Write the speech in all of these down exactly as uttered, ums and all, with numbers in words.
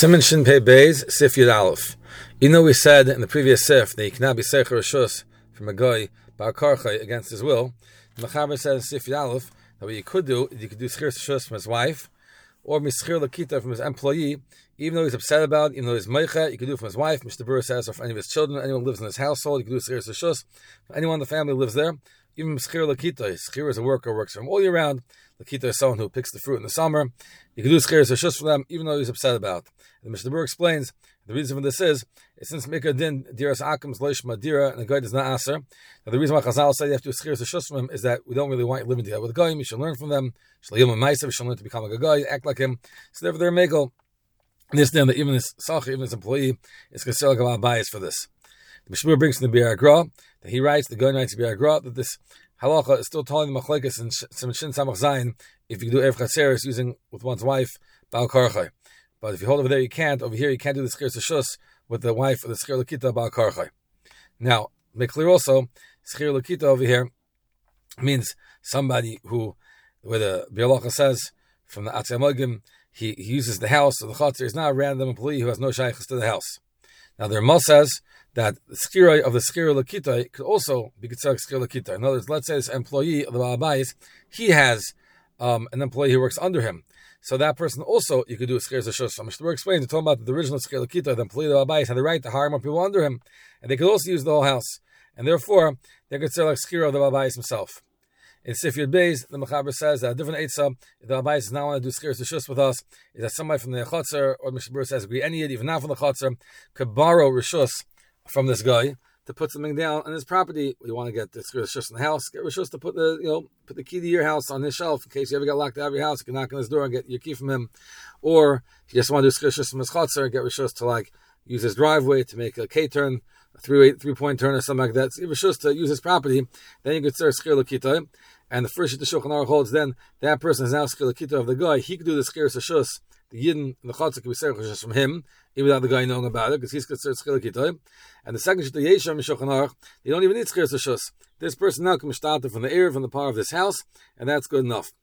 Siman Shin Pei Beis, Sif Yud Aleph. Even though we said in the previous Sif that you cannot be Seicher Rishus from a guy Bar Karchai against his will, the Mechaber says in Sif Yud Aleph that what you could do is you could do Schir Rishus from his wife, or Mischir Lakita from his employee, even though he's upset about it, even though he's Meicha, you could do it from his wife, Mister Burr says, or from any of his children, anyone who lives in his household, you could do Schir Rishus. Anyone in the family who lives there, even Mischir Lakita, Schir is a worker, works for him all year round. Lakita is someone who picks the fruit in the summer. You can do Schir Rishus for them, even though he's upset about it. And Mister Burr explains the reason for this is, is since Mikra Din Diras Akim's Leish Madira and the guy does not answer. Now the reason why Chazal say you have to do Schir Rishus from him is that we don't really want you living together with a guy. You should learn from them. You should learn to become like a guy, act like him. So therefore they're Megal. And this then that even this Sach, even this employee, is considered like a bias for this. The Mishnah brings from the Bir Agra that he writes, the guy writes the Bir Agra, that this halacha is still telling the machlekes in Siman Shin Samach Zayin if you can do Erev Chatzeres using with one's wife Baal Karchai. But if you hold over there, you can't. Over here, you can't do the Schir Rishus with the wife of the Schir Lakita Baal Karchai. Now, make clear also, Schir Lakita over here means somebody who, where the Bir Halacha says from the Atzei Mogim, he, he uses the house of the Chatzer. He's not a random employee who has no shaykhs to the house. Now, the Ramah says that the Schira of the Schir Lakita could also be considered Schir Lakita. In other words, let's say this employee of the Baal Bayis, he has um, an employee who works under him. So that person also, you could do a Schir Rishus. So Mishnah explains, talking about the original Schir Lakita, the employee of the Baal Bayis had the right to hire more people under him, and they could also use the whole house. And therefore, they could say like Schira of the Baal Bayis himself. In Sif Yud Beis, the Mechaber says that a different Eitzah, if the Baal Bayis does not want to do Schir Rishus with us, is that somebody from the Chatzer, or Mishnah says, agree any yid, even not from the Chatzer, could borrow Rishus from this guy to put something down on his property. You want to get the Schir Rishus in the house, get Rishus to put the, you know, put the key to your house on his shelf in case you ever get locked out of your house. You can knock on his door and get your key from him. Or if you just want to do Schir Rishus from his Chatzer, get Rishus to like use his driveway to make a K-turn, a three, three point turn or something like that. So give Rishus to use his property, then you could start Schir Lakita. And the first Shita Shulchan Aruch holds then that person is now Schir Lakita of the guy. He could do the Schir Rishus. The Yidden, the Chatzer could be Schir Rishus from him, even without the guy knowing about it, because he's considered Schir Lakita. And the second Shita Yesham Shulchan Aruch, you don't even need Schir Rishus. This person now can be started from the air, from the power of this house, and that's good enough.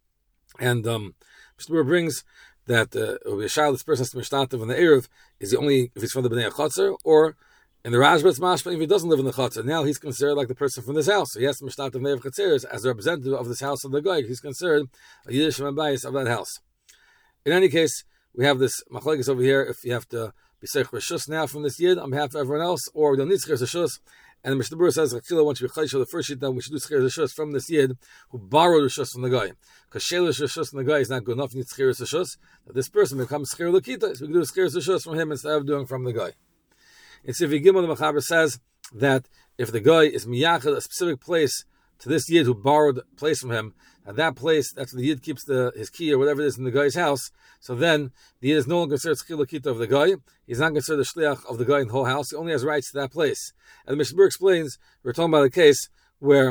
And um, Mister brings that uh, a child, this person has to be started from the air, is he only if he's from the Bnei Chatzer, or in the Rashba, mashma, if he doesn't live in the Chatzer, now he's considered like the person from this house. So he has to be started from the Erev Chatzeres as a representative of this house of the guy. He's considered a Yiddish Mabayis of that house. In any case, we have this machlekes over here. If you have to be Seich Rishus now from this Yid on behalf of everyone else, or we don't need Schir Rishus, and the Mishnah says, Chachila wants to be Chayshel, the first Yid, then we should do Schir Rishus from this Yid who borrowed Rishus from the guy. Because Shelish Rishus from the guy is not good enough, you need Schir Rishus. This person becomes Schir Lakita, so we can do Schir Rishus from him instead of doing from the guy. In Sifri Gimel, the Mechaber says that if the guy is miyachad a specific place to this Yid who borrowed place from him, and that place, that's where the Yid keeps the his key or whatever it is in the guy's house, so then the Yid is no longer considered Schir Lakita of the guy. He's not considered the shliach of the guy in the whole house. He only has rights to that place. And the Mishnah explains, we're talking about a case where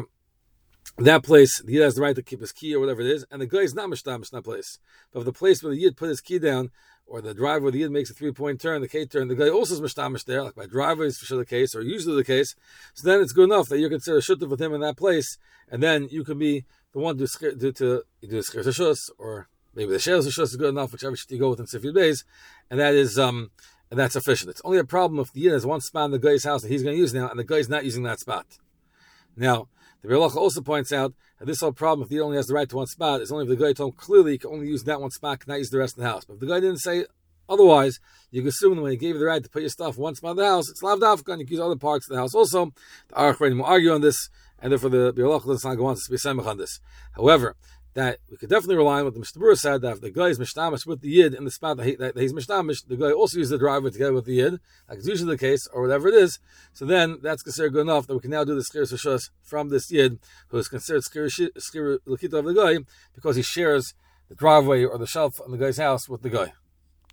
that place, the Yid has the right to keep his key or whatever it is, and the guy is not mishtamish in that place. But if the place where the Yid put his key down, or the driver, the Yid makes a three-point turn, the K-turn, the guy also is mishtamish there, like my driver is for sure the case, or usually the case, so then it's good enough that you're considered shutuf with him in that place, and then you can be the one to do to, to do Schir Rishus, or maybe the Shel Rishus is good enough, whichever shit you go with in Sif Yud Beis, and that is um and that's sufficient. It's only a problem if the Yid has one spot in the guy's house that he's going to use now, and the guy's not using that spot. Now, the Bir Halacha also points out that this whole problem, if the Yid only has the right to one spot, is only if the guy told him clearly he can only use that one spot, cannot use the rest of the house. But if the guy didn't say otherwise, you can assume that when he gave you the right to put your stuff one spot of the house, it's lav dafka, and you can use other parts of the house also. The Aruch Reinim will argue on this, and therefore the Bir Halacha does not go on to be semach on this. However, that we could definitely rely on what the Mishnah said, that if the guy is mishtamish with the Yid in the spot that, he, that he's mishtamish, the guy also uses the driver together with the Yid, like it's usually the case, or whatever it is, so then that's considered good enough that we can now do the Schir Rishus from this Yid, who is considered Schir Lakita of the guy, because he shares the driveway or the shelf on the guy's house with the guy.